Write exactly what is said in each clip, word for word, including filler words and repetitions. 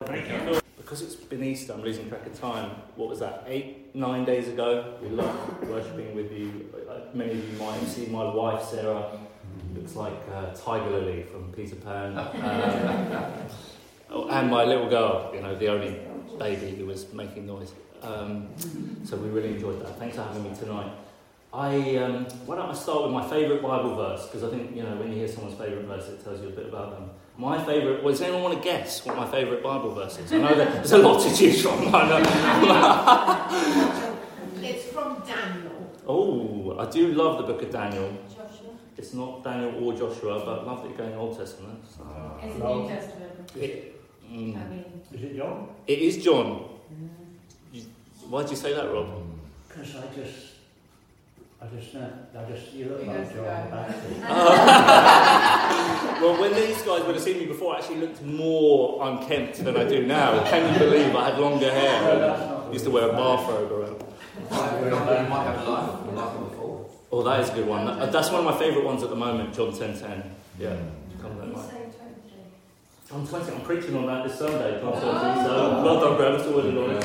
Thank you. Because it's been Easter, I'm losing track of time. What was that, eight, nine days ago? We love worshipping with you. Many of you might have seen my wife, Sarah. Looks like uh, Tiger Lily from Peter Pan. Um, oh, and my little girl, you know, the only baby who was making noise. Um, so we really enjoyed that. Thanks for having me tonight. I um, why don't I start with my favourite Bible verse? Because I think, you know, when you hear someone's favourite verse, it tells you a bit about them. My favourite, well, does anyone want to guess what my favourite Bible verse is? I know that there's a lot to choose from. I know. It's from Daniel. Oh, I do love the book of Daniel. Joshua. It's not Daniel or Joshua, but I love that you're going Old Testament. So. Uh, It's no. New Testament. It, mm, I mean, Is it John? it is John. You, why'd you say that, Rob? Because I just, I just, uh, I just, you look He like goes John around. Baxter. Well, when these guys would have seen me before, I actually looked more unkempt than I do now. Can you believe I had longer hair and used to wear a bathrobe around? You might have a life, a life on the fall. Oh, that is a good one. That, that's one of my favourite ones at the moment, John ten ten. Yeah. Come that you way. say twenty-three. John twenty, I'm preaching on that this Sunday, John twenty, so well done, Graham, it's already on it.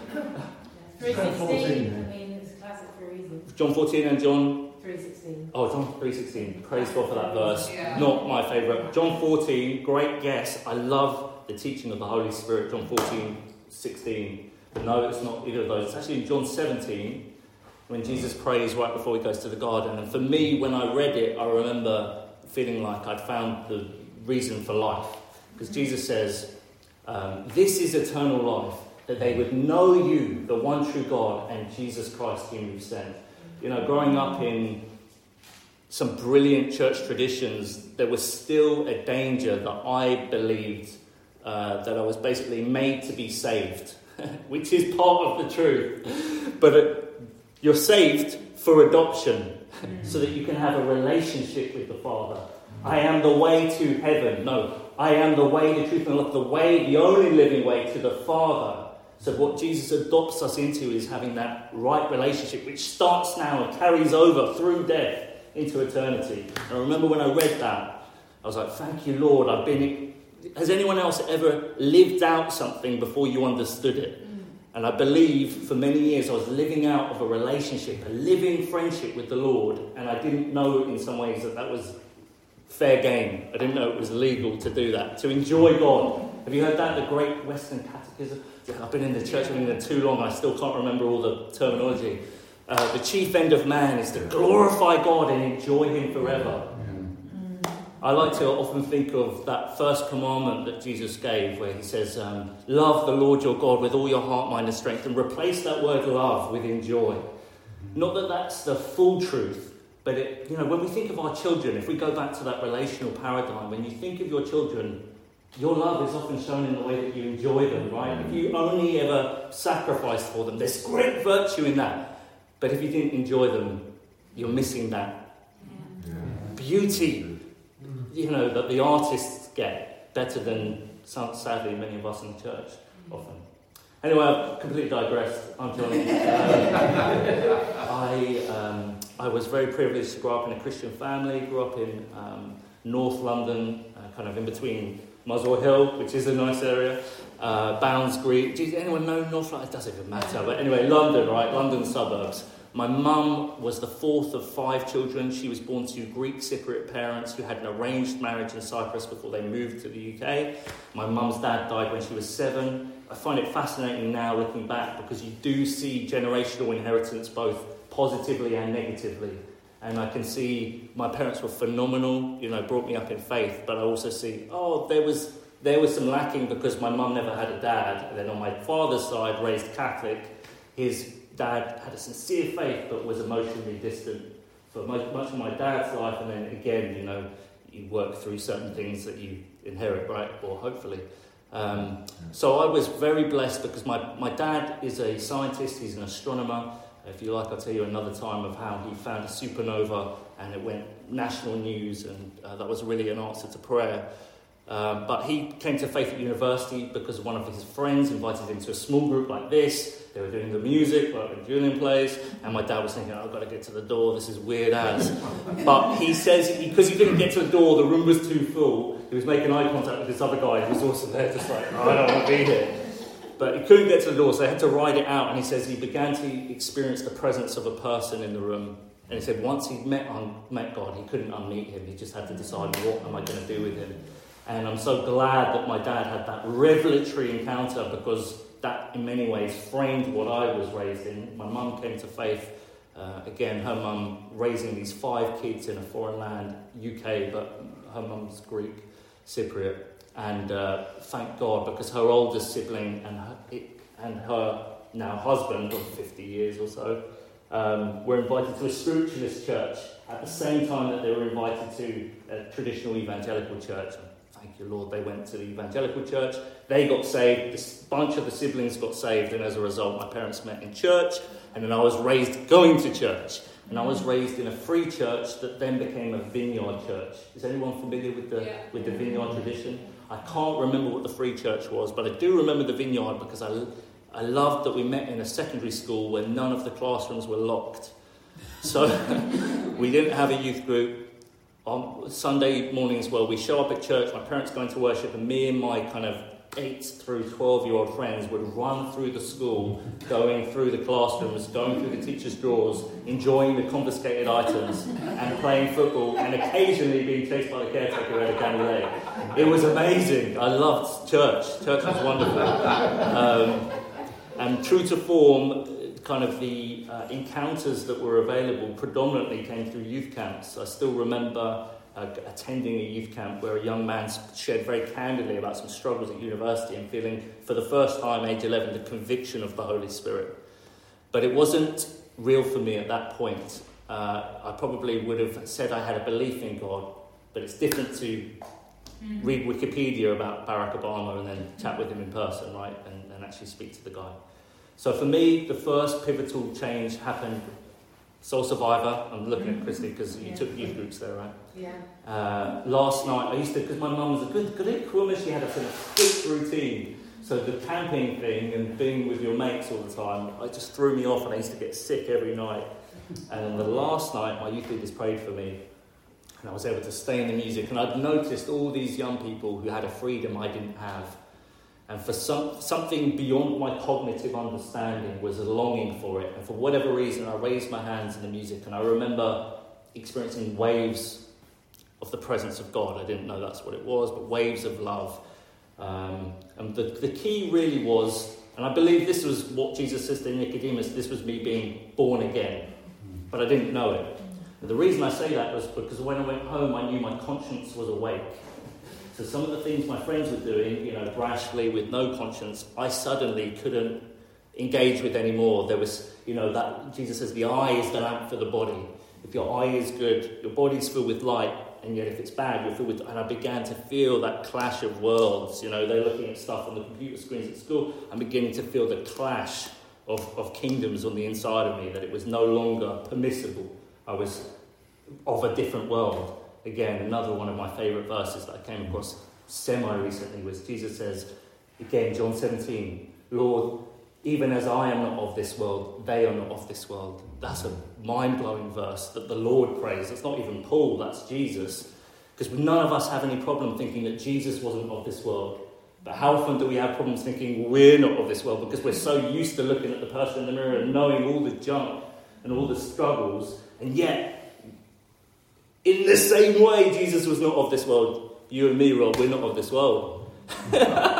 three John fourteen, sixteen. then. I mean, it's a classic for a reason. John fourteen and John, three sixteen. oh, John three sixteen, praise God for that verse. Yeah. Not my favourite. John fourteen, great guess. I love the teaching of the Holy Spirit, John fourteen, sixteen. But no, it's not either of those. It's actually in John seventeen, when Jesus prays right before he goes to the garden. And for me, when I read it, I remember feeling like I'd found the reason for life. Because Jesus says, um, this is eternal life, that they would know you, the one true God, and Jesus Christ whom you've sent. You know, growing up in some brilliant church traditions, there was still a danger that I believed uh, that I was basically made to be saved, which is part of the truth. But it, you're saved for adoption, so that you can have a relationship with the Father. I am the way to heaven. No, I am the way, the truth, and the life, the way, the only living way to the Father. So what Jesus adopts us into is having that right relationship, which starts now and carries over through death into eternity. And I remember when I read that, I was like, thank you, Lord. I've been. Has anyone else ever lived out something before you understood it? And I believe for many years I was living out of a relationship, a living friendship with the Lord, and I didn't know in some ways that that was fair game. I didn't know it was legal to do that, to enjoy God. Have you heard that? The Great Western Catechism? I've been in the church, I've been in there too long, I still can't remember all the terminology. Uh, the chief end of man is to glorify God and enjoy him forever. I like to often think of that first commandment that Jesus gave, where he says, um, love the Lord your God with all your heart, mind and strength, and replace that word love with enjoy. Not that that's the full truth, but it, you know, when we think of our children, if we go back to that relational paradigm, when you think of your children, your love is often shown in the way that you enjoy them, right? If you only ever sacrificed for them, there's great virtue in that. But if you didn't enjoy them, you're missing that yeah. beauty, you know, that the artists get better than, sadly, many of us in the church often. Anyway, I've completely digressed. I'm Johnny. Um, I, um, I was very privileged to grow up in a Christian family, grew up in um, North London, uh, kind of in between Muswell Hill, which is a nice area, uh, Bounds Green. Does anyone know North London? It doesn't even matter. But anyway, London, right? London suburbs. My mum was the fourth of five children. She was born to Greek Cypriot parents who had an arranged marriage in Cyprus before they moved to the U K. My mum's dad died when she was seven. I find it fascinating now looking back because you do see generational inheritance both positively and negatively. And I can see my parents were phenomenal, you know, brought me up in faith. But I also see, oh, there was there was some lacking because my mum never had a dad. And then on my father's side, raised Catholic, his dad had a sincere faith but was emotionally distant for much, much of my dad's life. And then again, you know, you work through certain things that you inherit, right? Or hopefully. Um, so I was very blessed because my, my dad is a scientist, he's an astronomer. If you like, I'll tell you another time of how he found a supernova and it went national news, and uh, that was really an answer to prayer. Um, but he came to faith at university because one of his friends invited him to a small group like this. They were doing the music, like Julian plays, and my dad was thinking, oh, I've got to get to the door, this is weird as. But he says, because he couldn't get to the door, the room was too full, he was making eye contact with this other guy who was also there, just like, oh, I don't want to be here. But he couldn't get to the door, so they had to ride it out. And he says he began to experience the presence of a person in the room. And he said once he'd met, un- met God, he couldn't unmeet him. He just had to decide, what am I going to do with him? And I'm so glad that my dad had that revelatory encounter, because that in many ways framed what I was raised in. My mum came to faith. Uh, again, her mum raising these five kids in a foreign land, U K, but her mum's Greek, Cypriot. And uh, thank God, because her oldest sibling and her, it, and her now husband of fifty years or so um, were invited to a spiritualist church at the same time that they were invited to a traditional evangelical church. And thank you, Lord, they went to the evangelical church. They got saved. This bunch of the siblings got saved, and as a result, my parents met in church. And then I was raised going to church. And I was raised in a free church that then became a vineyard church. Is anyone familiar with the Yeah. with the vineyard tradition? I can't remember what the free church was, but I do remember the vineyard because I, I loved that we met in a secondary school where none of the classrooms were locked. So we didn't have a youth group. On Sunday mornings, well, we show up at church, my parents going to worship, and me and my kind of eight through twelve-year-old friends would run through the school, going through the classrooms, going through the teachers' drawers, enjoying the confiscated items, and playing football, and occasionally being chased by the caretaker who had a candy leg. It was amazing. I loved church. Church was wonderful. Um, and true to form, kind of the uh, encounters that were available predominantly came through youth camps. I still remember uh, attending a youth camp where a young man shared very candidly about some struggles at university and feeling for the first time, age eleven, the conviction of the Holy Spirit. But it wasn't real for me at that point. Uh, I probably would have said I had a belief in God, but it's different to read Wikipedia about Barack Obama and then chat with him in person, right, and, and actually speak to the guy. So for me, the first pivotal change happened, Soul Survivor. I'm looking at Christy because you Yeah. took youth groups there, right? Yeah. Uh, last night, I used to, because my mum was a good, good woman, she had a sort of strict routine. So the camping thing and being with your mates all the time, it just threw me off and I used to get sick every night. And on the last night, my youth leaders prayed for me. And I was able to stay in the music. And I'd noticed all these young people who had a freedom I didn't have. And for some something beyond my cognitive understanding was a longing for it. And for whatever reason, I raised my hands in the music. And I remember experiencing waves of the presence of God. I didn't know that's what it was, but waves of love. Um, and the, the key really was, and I believe this was what Jesus says to Nicodemus, this was me being born again. But I didn't know it. And the reason I say that was because when I went home, I knew my conscience was awake. So some of the things my friends were doing, you know, brashly with no conscience, I suddenly couldn't engage with anymore. There was, you know, that Jesus says the eye is the lamp for the body. If your eye is good, your body's filled with light, and yet if it's bad, you're filled with... And I began to feel that clash of worlds. You know, they're looking at stuff on the computer screens at school. I'm beginning to feel the clash of, of kingdoms on the inside of me, that it was no longer permissible. I was of a different world. Again, another one of my favourite verses that I came across semi-recently was Jesus says, again, John seventeen, Lord, even as I am not of this world, they are not of this world. That's a mind-blowing verse that the Lord prays. It's not even Paul, that's Jesus. Because none of us have any problem thinking that Jesus wasn't of this world. But how often do we have problems thinking we're not of this world because we're so used to looking at the person in the mirror and knowing all the junk and all the struggles, and yet in the same way, Jesus was not of this world. You and me, Rob, we're not of this world. And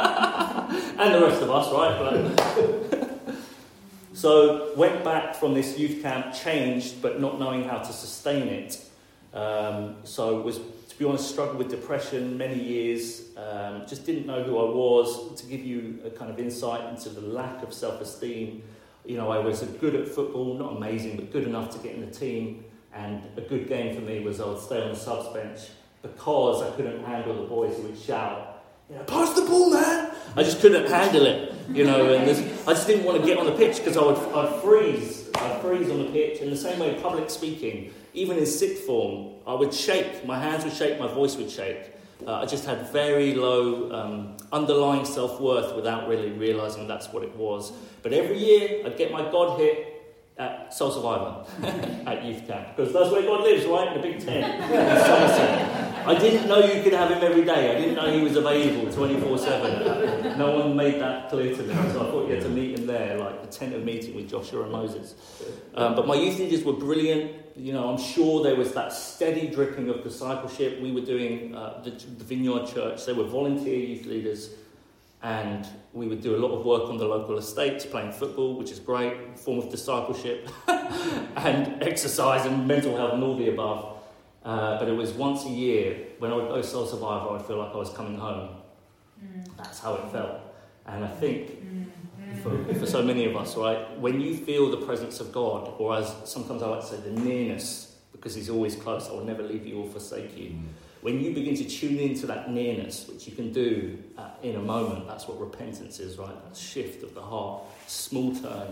the rest of us, right? But so, went back from this youth camp, changed, but not knowing how to sustain it. Um, so, was, to be honest, struggled with depression many years. Um, just didn't know who I was. To give you a kind of insight into the lack of self-esteem, you know, I was good at football, not amazing, but good enough to get in the team. And a good game for me was I would stay on the subs bench because I couldn't handle the boys who would shout, you know, pass the ball, man! I just couldn't handle it, you know, and I just didn't want to get on the pitch because I would I'd freeze. I'd freeze on the pitch. In the same way, public speaking, even in sixth form, I would shake. My hands would shake, my voice would shake. Uh, I just had very low um, underlying self-worth without really realising that's what it was. But every year, I'd get my God hit, at Soul Survivor at youth camp, because that's where God lives, right, in the Big Ten in Somerset. I didn't know you could have him every day. I didn't know he was available twenty-four seven. No one made that clear to me, so I thought you had to meet him there, like a tent of meeting with Joshua and Moses. Um, but my youth leaders were brilliant. You know, I'm sure there was that steady dripping of discipleship. We were doing uh, the, the Vineyard Church. They were volunteer youth leaders. And we would do a lot of work on the local estates, playing football, which is great, a form of discipleship, and exercise and mental health and all the above. Uh, but it was once a year, when I would go Soul Survivor, I'd feel like I was coming home. Mm. That's how it felt. And I think, mm. for, for so many of us, right, when you feel the presence of God, or as sometimes I like to say, the nearness, because he's always close, I will never leave you or forsake you. Mm. When you begin to tune into that nearness, which you can do uh, in a moment, that's what repentance is, right? That shift of the heart, small turn.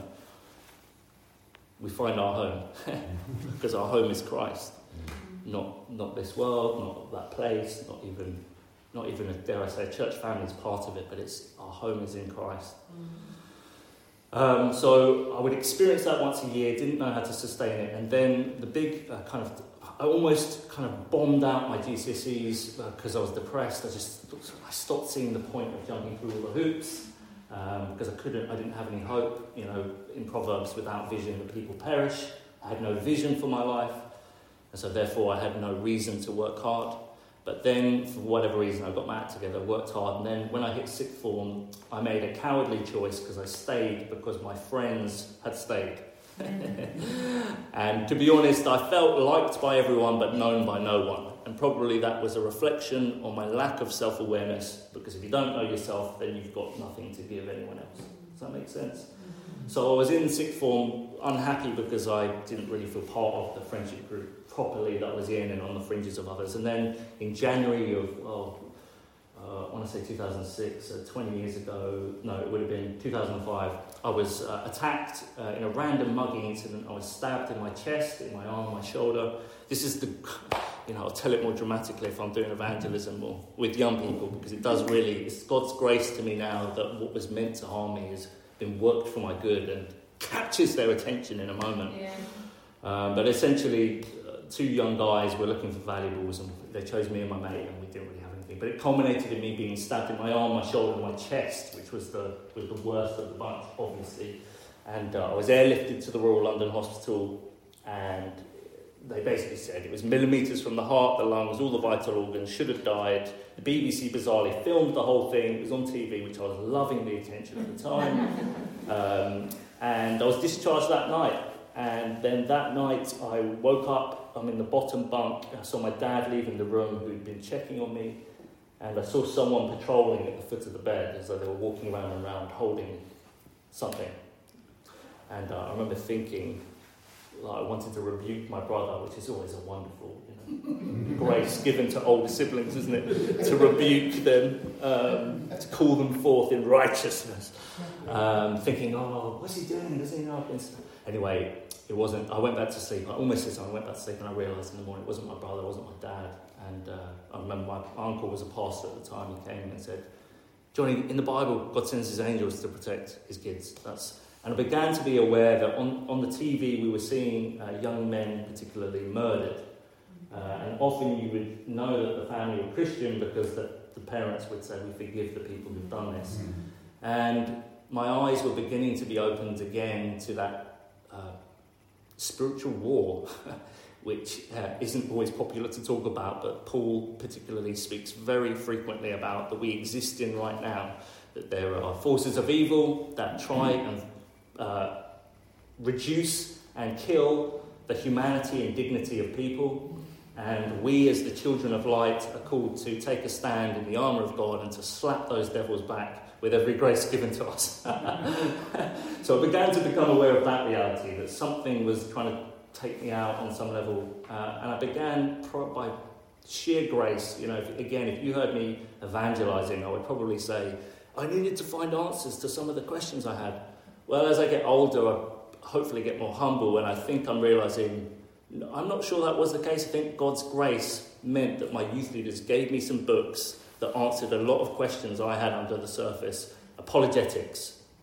We find our home, because our home is Christ, not not this world, not that place, not even not even a, dare I say, a church family is part of it, but it's our home is in Christ. Um, so I would experience that once a year, didn't know how to sustain it, and then the big uh, kind of. I almost kind of bombed out my G C S Es because uh, I was depressed. I just I stopped seeing the point of jumping through all the hoops um, because I couldn't. I didn't have any hope. You know, in Proverbs, without vision, the people perish. I had no vision for my life, and so therefore I had no reason to work hard. But then, for whatever reason, I got my act together, worked hard, and then when I hit sixth form, I made a cowardly choice because I stayed because my friends had stayed. And to be honest, I felt liked by everyone but known by no one, and probably that was a reflection on my lack of self-awareness, because if you don't know yourself, then you've got nothing to give anyone else. Does that make sense? So I was in sixth form unhappy because I didn't really feel part of the friendship group properly that I was in and on the fringes of others. And then in January of oh, uh, I want to say two thousand six, so twenty years ago, no, it would have been two thousand five, I was uh, attacked uh, in a random mugging incident. I was stabbed in my chest, in my arm, my shoulder. This is the, you know, I'll tell it more dramatically if I'm doing evangelism or with young people, because it does really, it's God's grace to me now that what was meant to harm me has been worked for my good and captures their attention in a moment. Yeah. Um, but essentially, uh, two young guys were looking for valuables, and they chose me and my mate, and we didn't really have anything. But it culminated in me being stabbed in my arm, my shoulder, and my chest, which was the was the worst of the bunch, obviously. And uh, I was airlifted to the Royal London Hospital, and they basically said it was millimetres from the heart, the lungs, all the vital organs, should have died. The B B C bizarrely filmed the whole thing. It was on T V, which I was loving the attention at the time. Um, and I was discharged that night. And then that night I woke up, I'm in the bottom bunk, I saw my dad leaving the room who'd been checking on me, and I saw someone patrolling at the foot of the bed as though they were walking around and around holding something. And uh, I remember thinking, like, I wanted to rebuke my brother, which is always a wonderful, you know, grace given to older siblings, isn't it? To rebuke them, um, to call them forth in righteousness. Um, thinking, oh, what's he doing? Does he know? Anyway, it wasn't. I went back to sleep. I almost said I went back to sleep, and I realised in the morning it wasn't my brother, it wasn't my dad. And uh, I remember my uncle was a pastor at the time. He came and said, Johnny, in the Bible, God sends his angels to protect his kids. That's And I began to be aware that on, on the T V we were seeing uh, young men particularly murdered. Uh, and often you would know that the family were Christian because the, the parents would say, we forgive the people who've done this. Mm. And my eyes were beginning to be opened again to that uh, spiritual war, which uh, isn't always popular to talk about, but Paul particularly speaks very frequently about, that we exist in right now, that there are forces of evil that try and uh, reduce and kill the humanity and dignity of people, and we as the children of light are called to take a stand in the armour of God and to slap those devils back with every grace given to us. So I began to become aware of that reality, that something was trying to take me out on some level, uh, and I began pro- by sheer grace. You know, if, again, if you heard me evangelising, I would probably say I needed to find answers to some of the questions I had. Well, as I get older, I hopefully get more humble, and I think I'm realising I'm not sure that was the case. I think God's grace meant that my youth leaders gave me some books that answered a lot of questions I had under the surface. Apologetics,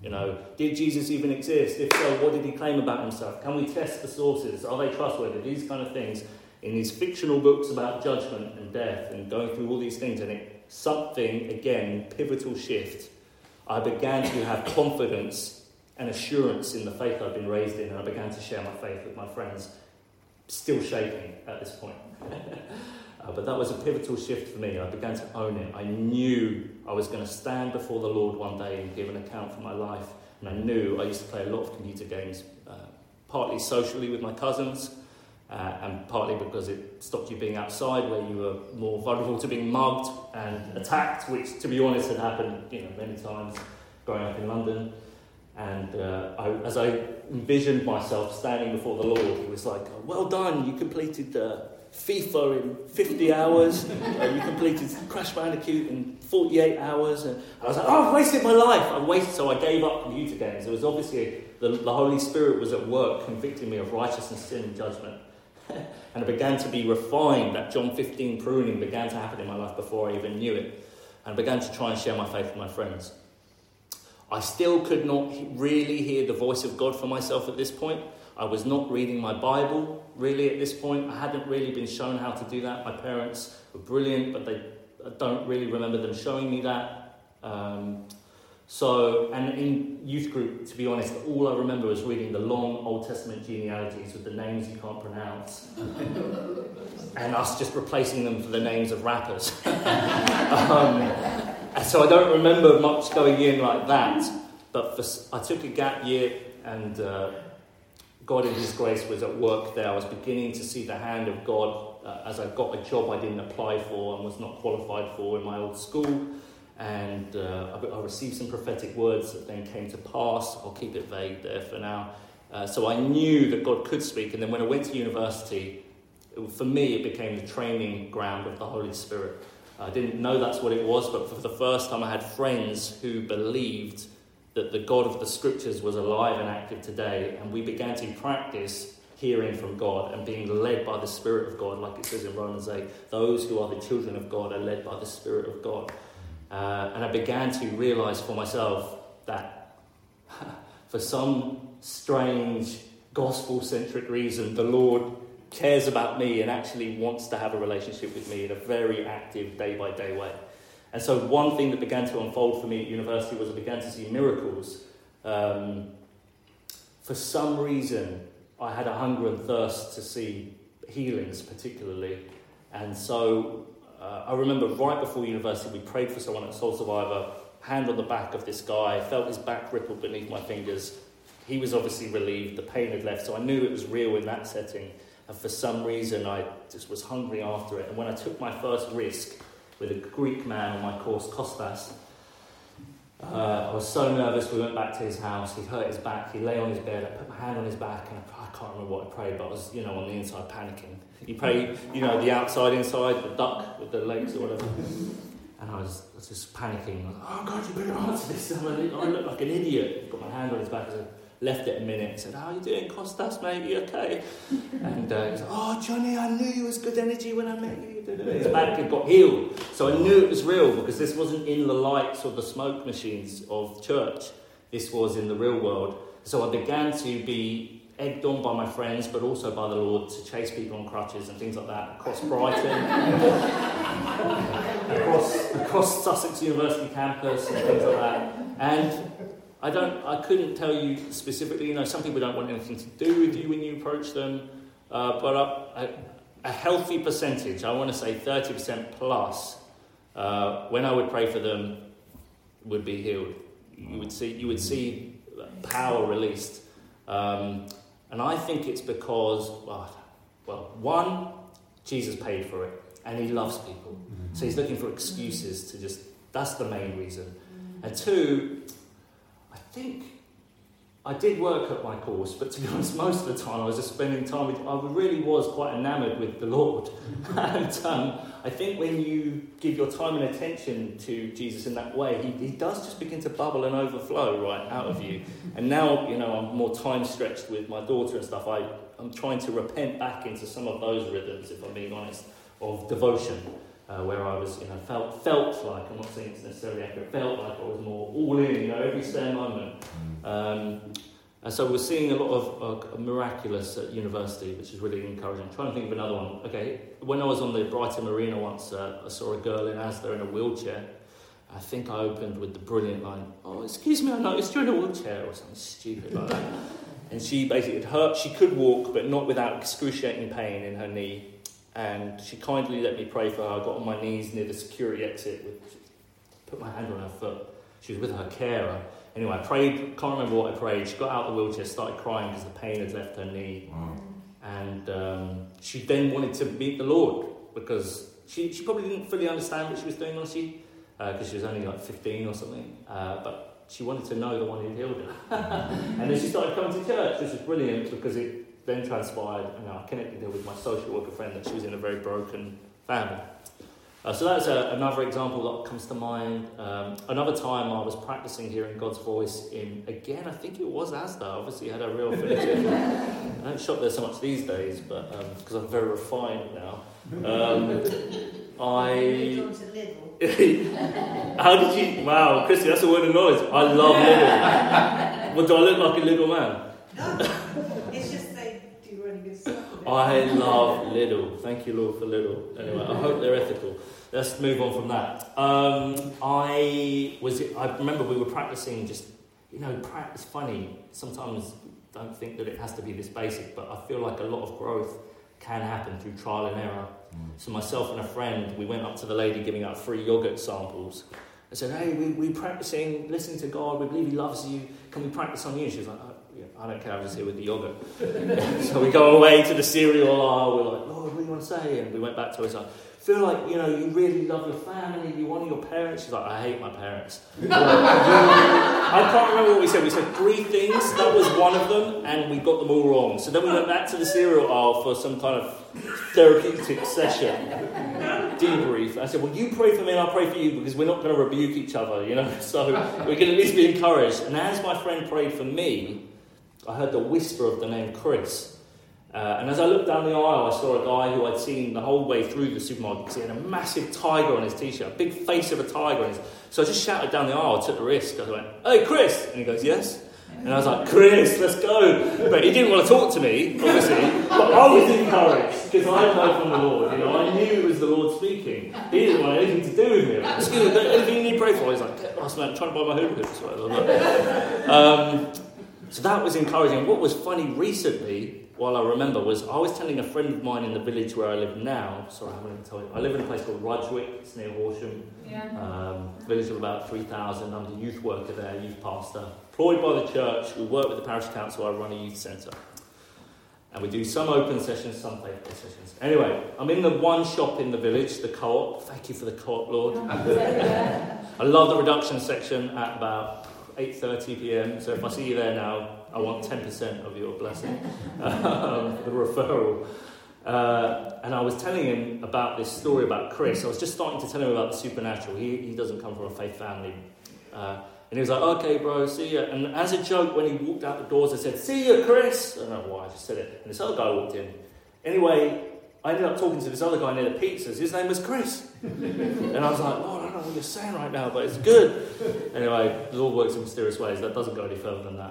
You know, did Jesus even exist? If so, what did he claim about himself? Can we test the sources? Are they trustworthy? These kind of things in these fictional books about judgment and death and going through all these things. And it something, again, pivotal shift. I began to have confidence and assurance in the faith I'd been raised in, and I began to share my faith with my friends. Still shaking at this point. uh, but that was a pivotal shift for me. I began to own it. I knew I was going to stand before the Lord one day and give an account for my life. And I knew I used to play a lot of computer games, uh, partly socially with my cousins, uh, and partly because it stopped you being outside where you were more vulnerable to being mugged and attacked, which, to be honest, had happened, you know, many times growing up in London. And uh, I, as I envisioned myself standing before the Lord, he was like, oh, well done, you completed uh, FIFA in fifty hours, uh, you completed Crash Bandicoot in forty-eight hours, and I was like, oh, I've wasted my life, I wasted, so I gave up computer games. It was obviously, the, the Holy Spirit was at work convicting me of righteousness, sin and judgment. And it began to be refined, that John fifteen pruning began to happen in my life before I even knew it, and I began to try and share my faith with my friends. I still could not really hear the voice of God for myself at this point. I was not reading my Bible really at this point. I hadn't really been shown how to do that. My parents were brilliant, but they I don't really remember them showing me that. Um, so, and in youth group, to be honest, all I remember was reading the long Old Testament genealogies with the names you can't pronounce. And us just replacing them for the names of rappers. um, And so I don't remember much going in like that, but for, I took a gap year, and uh, God in his grace was at work there. I was beginning to see the hand of God uh, as I got a job I didn't apply for and was not qualified for in my old school, and uh, I, I received some prophetic words that then came to pass. I'll keep it vague there for now. Uh, so I knew that God could speak, and then when I went to university, it, for me it became the training ground of the Holy Spirit. I didn't know that's what it was, but for the first time I had friends who believed that the God of the Scriptures was alive and active today, and we began to practice hearing from God and being led by the Spirit of God, like it says in Romans eight, those who are the children of God are led by the Spirit of God. Uh, and I began to realise for myself that for some strange gospel-centric reason, the Lord cares about me and actually wants to have a relationship with me in a very active day-by-day way. And so one thing that began to unfold for me at university was I began to see miracles. Um, for some reason, I had a hunger and thirst to see healings particularly. And so uh, I remember right before university, we prayed for someone at Soul Survivor, hand on the back of this guy, felt his back ripple beneath my fingers. He was obviously relieved, the pain had left, so I knew it was real in that setting. And for some reason, I just was hungry after it. And when I took my first risk with a Greek man on my course, Kostas, uh, I was so nervous. We went back to his house. He hurt his back. He lay on his bed. I put my hand on his back, and I, I can't remember what I prayed, but I was, you know, on the inside panicking. You pray, you know, the outside, inside, the duck with the legs or whatever. And I was, I was just panicking. I was like, oh, God, you better answer this. I look like an idiot. Got my hand on his back. I said, left it a minute, said, how are you doing, Kostas, mate? You okay? And uh, he said, oh, Johnny, I knew you was good energy when I met you. His back had got healed. So I knew it was real because this wasn't in the lights or the smoke machines of church. This was in the real world. So I began to be egged on by my friends, but also by the Lord, to chase people on crutches and things like that across Brighton, across, across Sussex University campus and things like that. And I don't. I couldn't tell you specifically. You know, some people don't want anything to do with you when you approach them. Uh, but a, a, a healthy percentage, I want to say thirty percent plus, uh, when I would pray for them, would be healed. You would see. You would see power released, um, and I think it's because, well, well, one, Jesus paid for it, and He loves people, so He's looking for excuses to just. That's the main reason, and two. I think I did work at my course, but to be honest, most of the time I was just spending time with, I really was quite enamoured with the Lord. And um, I think when you give your time and attention to Jesus in that way, he, he does just begin to bubble and overflow right out of you. And now, you know, I'm more time stretched with my daughter and stuff. I, I'm trying to repent back into some of those rhythms, if I'm being honest, of devotion. uh, where I was, you know, felt felt like, I'm not saying it's necessarily accurate, felt like I was more all in, you know, every spare moment. Um, and so we're seeing a lot of uh, miraculous at university, which is really encouraging. I'm trying to think of another one. Okay, when I was on the Brighton Marina once, uh, I saw a girl in Asda in a wheelchair. I think I opened with the brilliant line, "Oh, excuse me, I noticed you're in a wheelchair," or something stupid like that. And she basically had hurt, she could walk, but not without excruciating pain in her knee. And she kindly let me pray for her. I got on my knees near the security exit, with, put my hand on her foot. She was with her carer. Anyway, I prayed, can't remember what I prayed. She got out of the wheelchair, started crying because the pain had left her knee. Wow. And um, she then wanted to meet the Lord, because she, she probably didn't fully understand what she was doing, was she? Because uh, she was only like fifteen or something. Uh, but she wanted to know the one who healed her. And then she started coming to church, which was brilliant, because it then transpired, and I connected her with my social worker friend, that she was in a very broken family. Uh, so that's a, another example that comes to mind. Um, another time I was practicing hearing God's voice in, again, I think it was Asda. Obviously had a real affinity. I don't shop there so much these days, but because um, I'm very refined now. Um, I... How did you... Wow, Christy, that's a word of knowledge. I love Lidl. Well, do I look like a Lidl man? No, it's just they do really good stuff. I love Lidl. Thank you, Lord, for Lidl. Anyway, I hope they're ethical. Let's move on from that. Um, I was. I remember we were practicing. Just you know, practice. Funny. Sometimes don't think that it has to be this basic, but I feel like a lot of growth can happen through trial and error. Mm. So myself and a friend, we went up to the lady giving out free yogurt samples. I said, "Hey, we we practicing listening to God. We believe He loves you. Can we practice on you?" She was like, oh, yeah, "I don't care. I'm just here with the yogurt." So we go away to the cereal aisle. We're like, "Lord, what do you want to say?" And we went back to her. It's like, "Feel like you know you really love your family. You honor your parents." She's like, "I hate my parents." Like, I can't remember what we said. We said three things. That was one of them, and we got them all wrong. So then we went back to the cereal aisle for some kind of therapeutic session. Debrief. I said, "Well, you pray for me and I'll pray for you, because we're not going to rebuke each other, you know, so we can at least be encouraged." And as my friend prayed for me, I heard the whisper of the name Chris. Uh, and as I looked down the aisle, I saw a guy who I'd seen the whole way through the supermarket, because he had a massive tiger on his t-shirt, a big face of a tiger. On his... So I just shouted down the aisle, I took the risk. I went, "Hey, Chris!" And he goes, "Yes?" And I was like, "Chris, let's go." But he didn't want to talk to me, obviously. But I was encouraged, because I heard from the Lord. You know, I knew it was the Lord speaking. He didn't want anything to do with me. Like, "Excuse me, anything you need to pray for?" He's like, "Oh, man, I'm trying to buy my hula hoops." Um, so that was encouraging. What was funny recently, while I remember, was I was telling a friend of mine in the village where I live now. Sorry, I haven't even told you. I live in a place called Rudgwick. It's near Horsham. Yeah. Um, village of about three thousand. I'm the youth worker there, youth pastor. Employed by the church. We work with the parish council. I run a youth centre. And we do some open sessions, some faith-based sessions. Anyway, I'm in the one shop in the village, the Co-op. Thank you for the Co-op, Lord. I love the reduction section at about eight thirty p.m. So if I see you there now, I want ten percent of your blessing, um, the referral. Uh, and I was telling him about this story about Chris. I was just starting to tell him about the supernatural. He he doesn't come from a faith family. Uh, and he was like, "Okay, bro, see ya." And as a joke, when he walked out the doors, I said, "See ya, Chris." I don't know why I just said it. And this other guy walked in. Anyway, I ended up talking to this other guy near the pizzas. His name was Chris. And I was like, "Lord, I don't know what you're saying right now, but it's good." Anyway, the Lord works in mysterious ways. That doesn't go any further than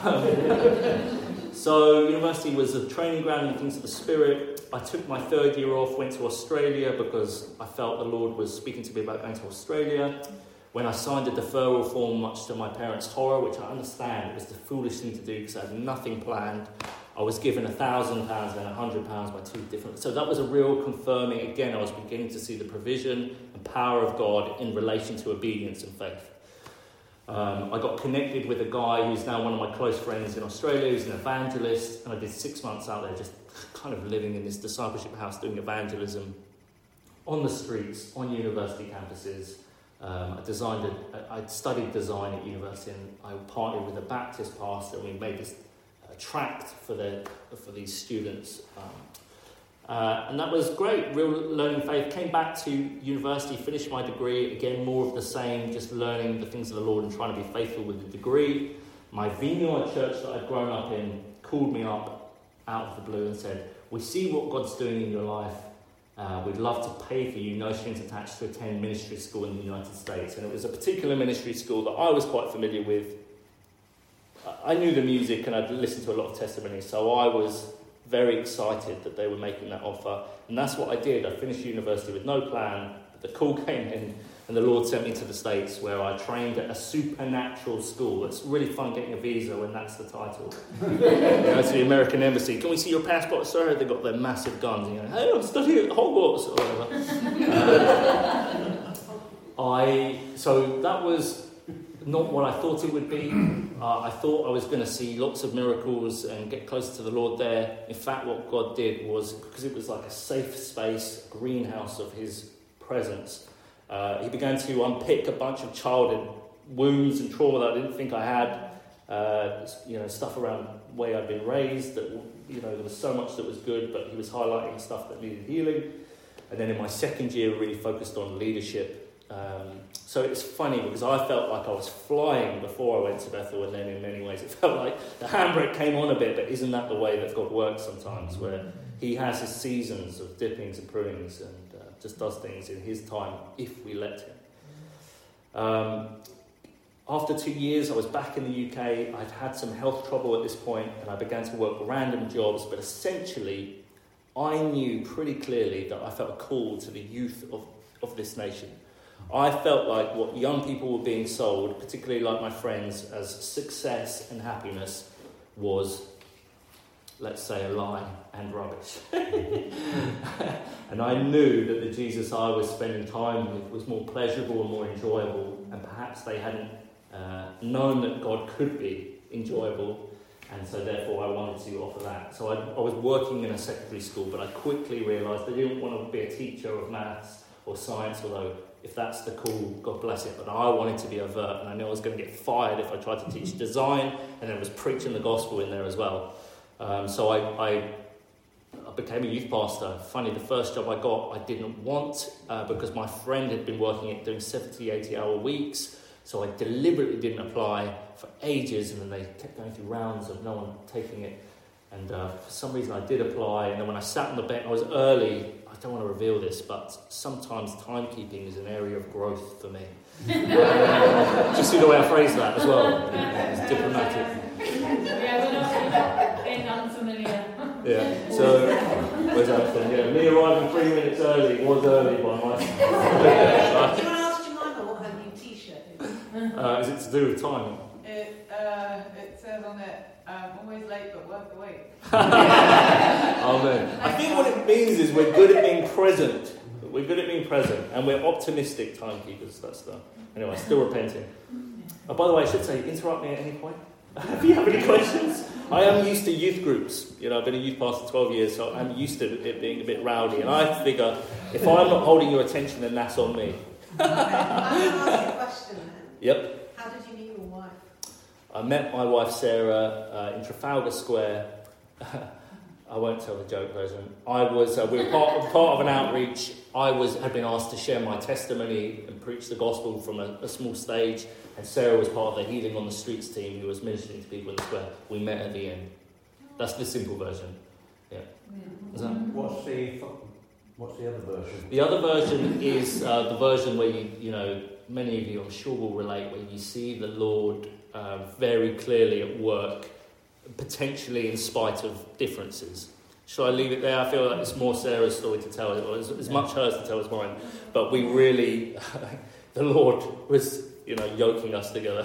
that. So university was a training ground in things of the Spirit. I took my third year off, went to Australia, because I felt the Lord was speaking to me about going to Australia. When I signed a deferral form, much to my parents' horror, which I understand, it was the foolish thing to do because I had nothing planned. I was given a thousand pounds and a hundred pounds by two different... So that was a real confirming. Again, I was beginning to see the provision and power of God in relation to obedience and faith. Um, I got connected with a guy who's now one of my close friends in Australia, who's an evangelist, and I did six months out there just kind of living in this discipleship house doing evangelism on the streets, on university campuses. Um, I designed a, I studied design at university, and I partnered with a Baptist pastor, and we made this uh, tract for the for these students, um, uh, and that was great. Real learning faith. Came back to university, finished my degree. Again, more of the same, just learning the things of the Lord and trying to be faithful with the degree. My vineyard church that I'd grown up in called me up out of the blue and said, "We see what God's doing in your life. Uh, we'd love to pay for you, no strings attached, to attend ministry school in the United States. And it was a particular ministry school that I was quite familiar with. I knew the music and I'd listened to a lot of testimonies, so I was very excited that they were making that offer. And that's what I did. I finished university with no plan, but the call came in and the Lord sent me to the States, where I trained at a supernatural school. It's really fun getting a visa when that's the title. You go to the American Embassy, can we see your passport, sir? They've got their massive guns. And you go, hey, I'm studying at Hogwarts, or whatever. uh, I, so that was not what I thought it would be. Uh, I thought I was going to see lots of miracles and get closer to the Lord there. In fact, what God did was, because it was like a safe space, greenhouse of his presence, uh, he began to unpick a bunch of childhood wounds and trauma that I didn't think I had. Uh, you know, stuff around the way I'd been raised, that, you know, there was so much that was good, but he was highlighting stuff that needed healing. And then in my second year, really focused on leadership. Um, so it's funny because I felt like I was flying before I went to Bethel, and then in many ways it felt like the handbrake came on a bit, but isn't that the way that God works sometimes, where he has his seasons of dippings and prunings and uh, just does things in his time if we let him. Um, after two years I was back in the U K. I'd had some health trouble at this point and I began to work random jobs, but essentially I knew pretty clearly that I felt a call to the youth of, of this nation. I felt like what young people were being sold, particularly like my friends, as success and happiness was, let's say, a lie and rubbish. And I knew that the Jesus I was spending time with was more pleasurable and more enjoyable, and perhaps they hadn't uh, known that God could be enjoyable, and so therefore I wanted to offer that. So I, I was working in a secondary school, but I quickly realised I didn't want to be a teacher of maths or science, although if that's the call, God bless it. But I wanted to be a vert, and I knew I was going to get fired if I tried to teach design, and then was preaching the gospel in there as well. Um, so I, I, I became a youth pastor. Funny, the first job I got, I didn't want, uh, because my friend had been working it, doing seventy, eighty hour weeks. So I deliberately didn't apply for ages, and then they kept going through rounds of no one taking it. And uh, for some reason I did apply, and then when I sat on the bench, I was early. I don't want to reveal this, but sometimes timekeeping is an area of growth for me. uh, just see the way I phrase that as well. It's diplomatic. Yeah, we're not being unfamiliar. Yeah, so, where's Anthony? Yeah, me arriving three minutes early was early by my... Do you want to ask Jemima what her new t-shirt is? uh, is it to do with timing? It, uh, it says on it, um, always late but worth the wait. Amen. I think what it means is we're good at being present. We're good at being present, and we're optimistic timekeepers. That's the... Anyway, still repenting. Oh, by the way, I should say, interrupt me at any point. If you have any questions. I am used to youth groups. You know, I've been a youth pastor twelve years, so I'm used to it being a bit rowdy. And I figure, if I'm not holding your attention, then that's on me. Okay, I'm going to ask you a question then. Yep. How did you meet your wife? I met my wife Sarah uh, in Trafalgar Square. I won't tell the joke version. I was uh, we were part of, part of an outreach. I was had been asked to share my testimony and preach the gospel from a, a small stage, and Sarah was part of the Healing on the Streets team who was ministering to people in the square. We met at the end. That's the simple version. Yeah. Is that? What's the what's the other version? The other version is uh, the version where you you know many of you I'm sure will relate, where you see the Lord uh, very clearly at work, potentially in spite of differences. Shall I leave it there? I feel like it's more Sarah's story to tell, or as, as much hers to tell as mine. But we really, the Lord was, you know, yoking us together.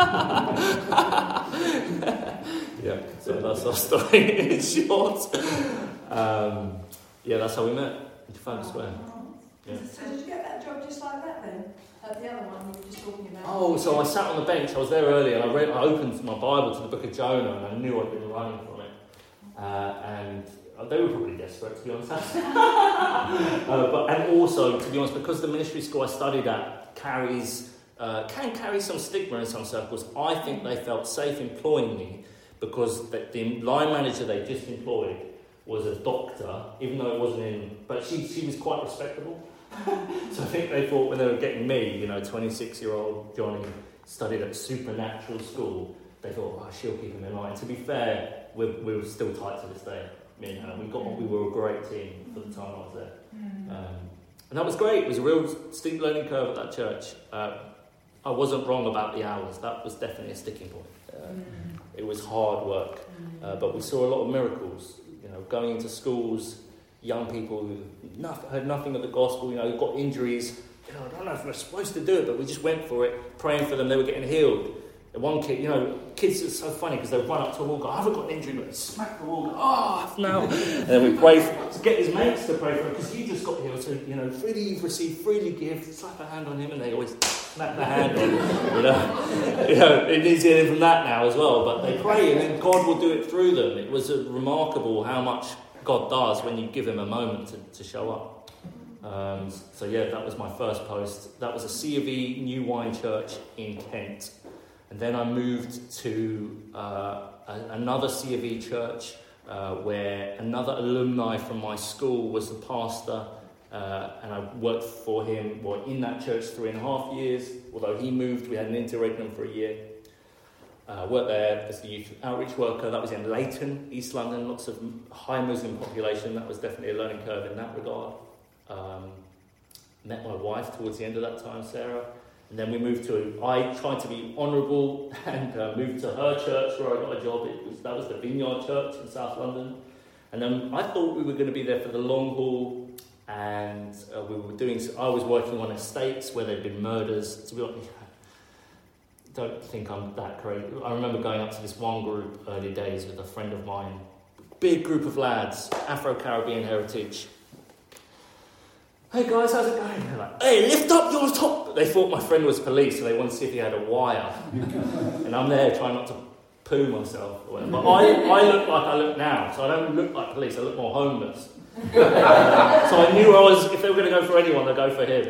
Yeah, so that's our story in short. Um, yeah, that's how we met in Trafalgar Square. Yeah. So did you get that job just like that then? Like the other one we were just talking about? Oh, so I sat on the bench. I was there early, and I read. I opened my Bible to the Book of Jonah, and I knew I'd been running from it. Uh, and they were probably desperate, to be honest. uh, but and also, to be honest, because the ministry school I studied at carries uh, can carry some stigma in some circles. I think they felt safe employing me because the, the line manager they just employed was a doctor, even though it wasn't in. But she she was quite respectable. So I think they thought when they were getting me, you know, twenty-six-year-old Johnny studied at supernatural school, they thought, oh, she'll keep him in line. To be fair, we're, we're still tight to this day. me and her. We got on, we were a great team for the time I was there. Mm. Um, and that was great. It was a real steep learning curve at that church. Uh, I wasn't wrong about the hours. That was definitely a sticking point. Uh, Mm. It was hard work, uh, but we saw a lot of miracles. You know, going into schools, young people who nothing, heard nothing of the gospel, you know, got injuries. You know, I don't know if we're supposed to do it, but we just went for it, praying for them. They were getting healed. And one kid, you know, kids are so funny because they run up to a wall, go, I haven't got an injury, but smack the wall, go, oh, no. And then we pray for, to get his mates to pray for him because you just got healed. So, you know, freely you've received, freely give, slap a hand on him, and they always snap their hand on him. You know, you know it needs healing from that now as well. But they pray, and then God will do it through them. It was uh, remarkable how much God does when you give him a moment to, to show up. Um, so, yeah, that was my first post. That was a C of E New Wine Church in Kent. And then I moved to uh, a, another C of E church uh, where another alumni from my school was the pastor, uh, and I worked for him well, in that church three and a half years. Although he moved, we had an interregnum for a year. I uh, worked there as a youth outreach worker. That was in Leighton, East London, lots of high Muslim population. That was definitely a learning curve in that regard. Um, met my wife towards the end of that time, Sarah. And then we moved to, I tried to be honourable and uh, moved to her church where I got a job. It was, that was the Vineyard Church in South London. And then I thought we were going to be there for the long haul. And uh, we were doing, I was working on estates where there'd been murders. To be honest, I don't think I'm that crazy. I remember going up to this one group early days with a friend of mine. Big group of lads, Afro-Caribbean heritage. Hey guys, how's it going? They're like, hey, lift up your top. They thought my friend was police, so they wanted to see if he had a wire. And I'm there trying not to poo myself or whatever. But I, I look like I look now, so I don't look like police, I look more homeless. Um, so I knew I was, if they were going to go for anyone, they'd go for him.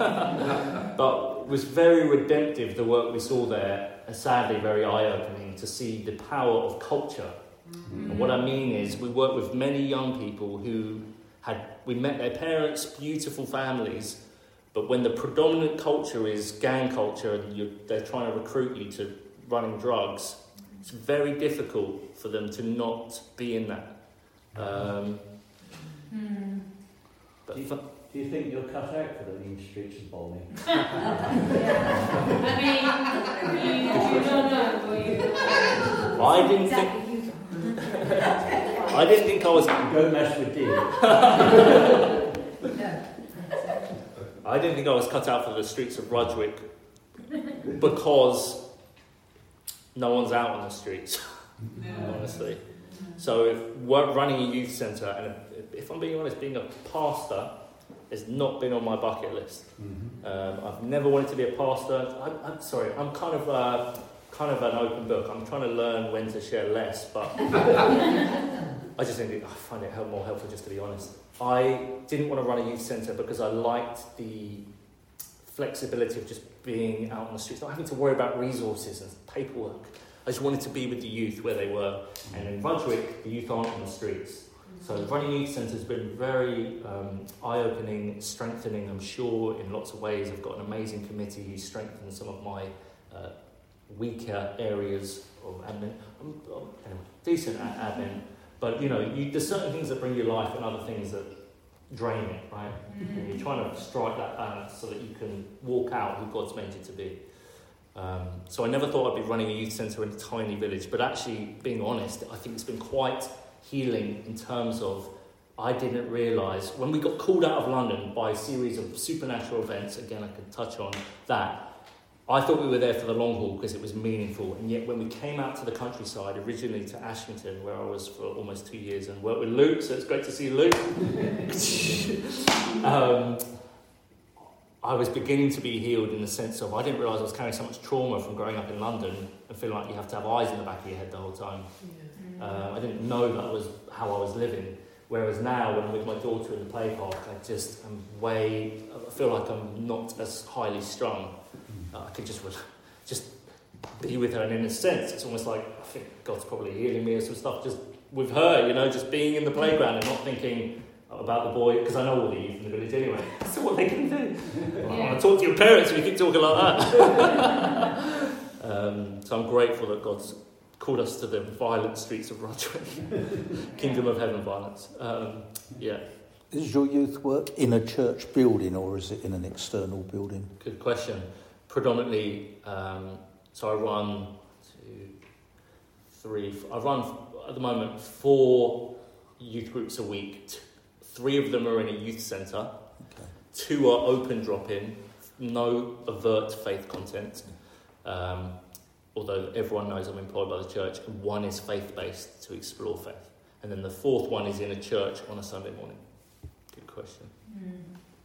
But it was very redemptive, the work we saw there, and sadly very eye-opening to see the power of culture. Mm-hmm. And what I mean is, we work with many young people who had, we met their parents, beautiful families, but when the predominant culture is gang culture and you're, they're trying to recruit you to running drugs, it's very difficult for them to not be in that. Um, Mm. but do, you, for, do you think you're cut out for the mean streets of Bolney? I mean, you, you don't know, or you... I didn't think... I didn't think I was... Don't mess with Dean. I didn't think I was cut out for the streets of Rudgwick because no one's out on the streets, No. honestly. So if we're running a youth centre, and if I'm being honest, being a pastor has not been on my bucket list. Mm-hmm. Um, I've never wanted to be a pastor. I'm, I'm sorry, I'm kind of uh, kind of an open book. I'm trying to learn when to share less, but I just think it, I find it more helpful just to be honest. I didn't want to run a youth centre because I liked the flexibility of just being out on the streets, not having to worry about resources and paperwork. I just wanted to be with the youth where they were. And in Rudgwick, the youth aren't on the streets. So running a youth centre has been very um, eye-opening, strengthening, I'm sure, in lots of ways. I've got an amazing committee who strengthens some of my uh, weaker areas of admin. Um, um, anyway, decent at admin. But, you know, you, there's certain things that bring you life and other things that drain it, right? Mm-hmm. And you're trying to strike that balance so that you can walk out who God's made you to be. Um, so I never thought I'd be running a youth centre in a tiny village, but actually, being honest, I think it's been quite healing in terms of I didn't realise, when we got called out of London by a series of supernatural events, again I could touch on that, I thought we were there for the long haul because it was meaningful, and yet when we came out to the countryside, originally to Ashington, where I was for almost two years and worked with Luke, so it's great to see Luke, um, I was beginning to be healed in the sense of I didn't realise I was carrying so much trauma from growing up in London and feeling like you have to have eyes in the back of your head the whole time. Yeah. Uh, I didn't know that was how I was living. Whereas now, when I'm with my daughter in the play park, I just am way, I feel like I'm not as highly strung. Uh, I could just just be with her, and in a sense, it's almost like I think God's probably healing me or some stuff just with her, you know, just being in the playground and not thinking about the boy, because I know all the youth in the village anyway. So what they can do. Well, I want to talk to your parents and you keep talking like that. um, so I'm grateful that God's called us to the violent streets of Roderick. Kingdom of Heaven violence. Um, yeah. Is your youth work in a church building or is it in an external building? Good question. Predominantly, um, so I run two, three, I run at the moment four youth groups a week. T- three of them are in a youth centre. Okay. Two are open drop-in, no overt faith content. Um, although everyone knows I'm employed by the church. And one is faith-based to explore faith. And then the fourth one is in a church on a Sunday morning. Good question. Mm.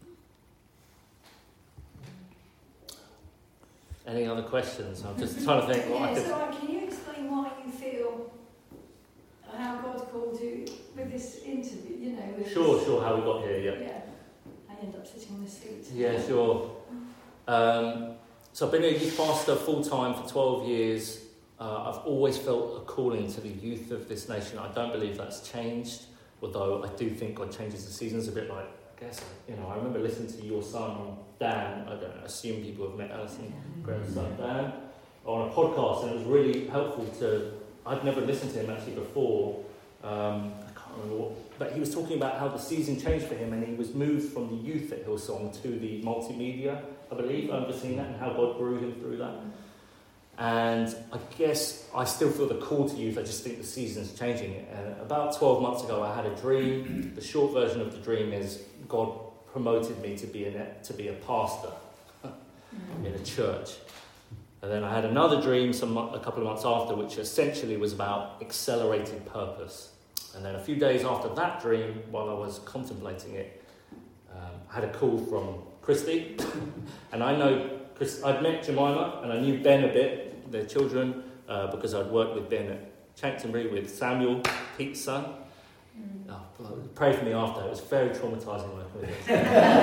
Any other questions? I'm just trying to think what I Yeah, could... so can you explain why you feel how God called you with this interview, you know? With Sure, this, sure, how we got here, yeah. Yeah. I end up sitting on this seat. Yeah, sure. Um, so I've been a youth pastor full-time for twelve years. Uh, I've always felt a calling to the youth of this nation. I don't believe that's changed, although I do think God changes the seasons a bit. Like, I guess, you know, I remember listening to your son, Dan, I don't assume people have met Alison Graham's son, Dan, on a podcast, and it was really helpful to, I'd never listened to him actually before, um, I can't remember what, but he was talking about how the season changed for him, and he was moved from the youth at Hillsong to the multimedia, I believe, overseeing that, and how God grew him through that. And I guess I still feel the call to youth. I just think the season's changing. Uh, about twelve months ago, I had a dream. The short version of the dream is God promoted me to be a to be a pastor in a church. And then I had another dream some a couple of months after, which essentially was about accelerated purpose. And then a few days after that dream, while I was contemplating it, um, I had a call from Christy, and I know Chris, I'd met Jemima and I knew Ben a bit, their children, uh, because I'd worked with Ben at Chanctonbury with Samuel, Pete's son. Mm. Oh, pray for me after. It was very traumatising working with him.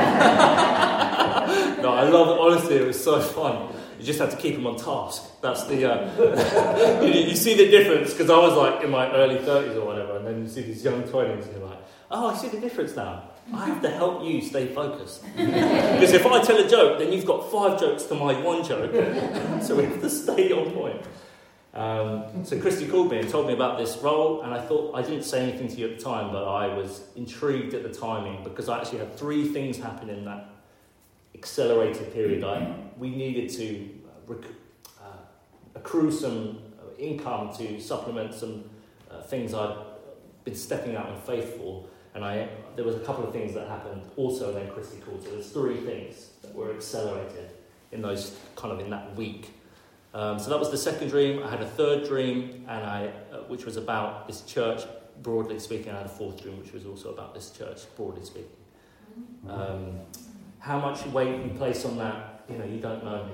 No, I love it. Honestly, it was so fun. You just had to keep him on task. That's the uh, you, you see the difference, because I was like in my early thirties or whatever, and then you see these young twenties and you're like, oh, I see the difference now. I have to help you stay focused. Because if I tell a joke, then you've got five jokes to my one joke. So we have to stay on point. Um, so Christy called me and told me about this role, and I thought, I didn't say anything to you at the time, but I was intrigued at the timing, because I actually had three things happen in that accelerated period. I, we needed to rec- uh, accrue some income to supplement some uh, things I'd been stepping out in faith for. And I, there was a couple of things that happened also then Christy called. So there's three things that were accelerated in those, kind of in that week. Um, so that was the second dream. I had a third dream, and I, uh, which was about this church, broadly speaking. I had a fourth dream, which was also about this church, broadly speaking. Um, how much weight you place on that, you know, you don't know me.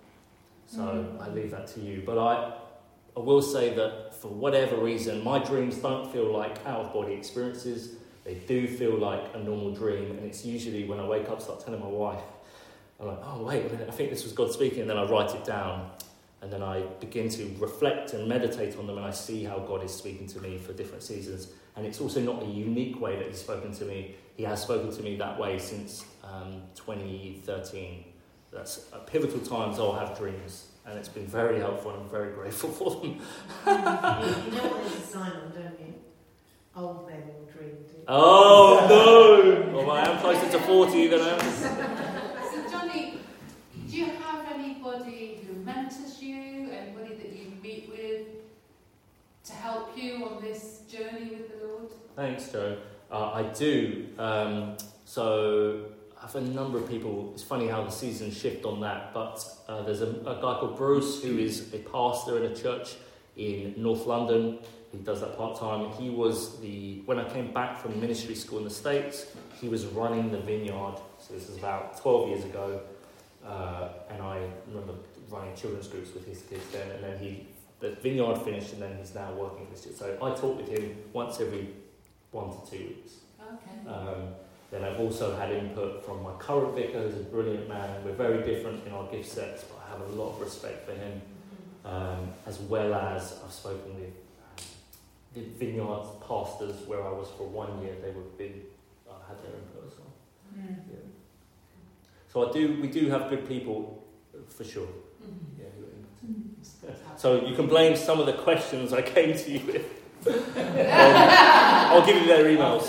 So I leave that to you. But I, I will say that for whatever reason, my dreams don't feel like out-of-body experiences. They do feel like a normal dream, and it's usually when I wake up, start telling my wife, I'm like, oh wait a minute, I think this was God speaking, and then I write it down, and then I begin to reflect and meditate on them, and I see how God is speaking to me for different seasons. And it's also not a unique way that He's spoken to me. He has spoken to me that way since um, twenty thirteen. That's at pivotal times I'll have dreams, and it's been very helpful, and I'm very grateful for them. You know what there's a sign on, don't you? Old men will dream, do you? Oh no! Well, I am closer to forty than I am. So, Johnny, do you have anybody who mentors you, anybody that you meet with to help you on this journey with the Lord? Thanks, Joe. Uh, I do. Um, so I have a number of people. It's funny how the seasons shift on that, but uh, there's a, a guy called Bruce who is a pastor in a church in North London. He does that part-time. He was the, when I came back from ministry school in the States, he was running the vineyard. So this is about twelve years ago. Uh, and I remember running children's groups with his kids then. And then he, the vineyard finished, and then he's now working with his. So I talk with him once every one to two weeks. Okay. Um, then I've also had input from my current vicar, who's a brilliant man. We're very different in our gift sets, but I have a lot of respect for him. Um, as well as I've spoken with the vineyard pastors where I was for one year. They would be, I had their input as well. Mm. Yeah. So I do, we do have good people for sure. Mm. Yeah, who are inputting. So you can blame some of the questions I came to you with. um, I'll give you their emails.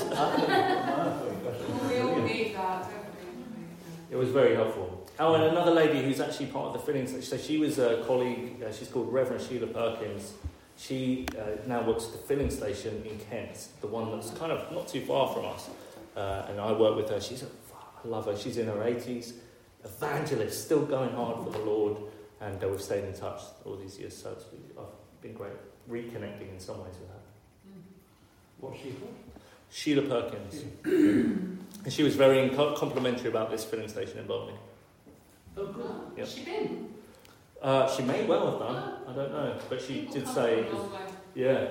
We all need that, don't we? It was very helpful. Oh, and another lady who's actually part of the filling station. So she was a colleague. Uh, she's called Reverend Sheila Perkins. She uh, now works at the filling station in Kent, the one that's kind of not too far from us. Uh, and I work with her. She's a, I love her. She's in her eighties, evangelist, still going hard for the Lord. And uh, we've stayed in touch all these years. So it's really, I've been great reconnecting in some ways with her. What's she called? Sheila Perkins. And she was very complimentary about this filling station in Bolney. Oh, good. Oh, Yep. has she been? Uh, she may well have done. I don't know. But she People did come say, from a long way. yeah.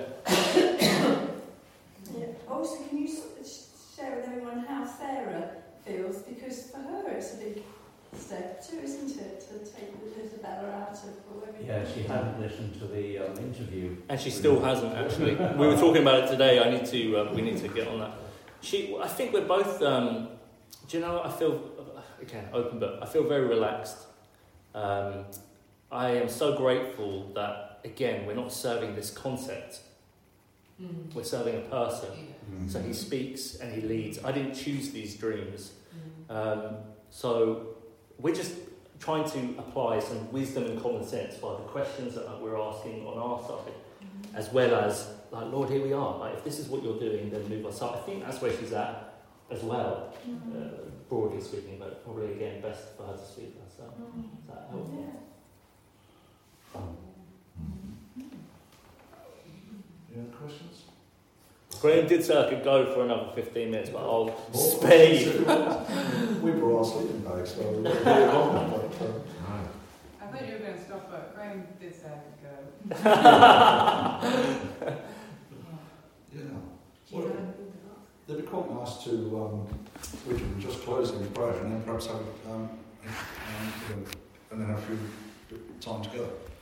Yeah. Also, can you s- share with everyone how Sarah feels? Because for her it's a big step too, isn't it? To take Isabella out of whatever. Yeah, she hadn't listened to the um, interview. And she still hasn't, actually. We were talking about it today. I need to, uh, we need to get on that. She, I think we're both, um, do you know, I feel, again, open book, I feel very relaxed. Um, I am so grateful that, again, we're not serving this concept. Mm. We're serving a person. Yeah. So he speaks and he leads. I didn't choose these dreams. Mm. Um, so we're just trying to apply some wisdom and common sense by the questions that we're asking on our side, Mm. as well as, like, Lord, here we are. Like, if this is what you're doing, then move us. So I think that's where she's at as well, uh, broadly speaking, but probably, again, best for her to speak herself. Is that helpful? Yeah. Any other questions? Graham did say I could go for another fifteen minutes, but I'll spare you. We brought our sleeping bags, so we're really long. But, um, I thought you were going to stop, but Graham did say I could go. yeah. Do you Well, know anything about it'd be quite nice to, um, we can just close in prayer and then perhaps have, um, and, and then have a few time together.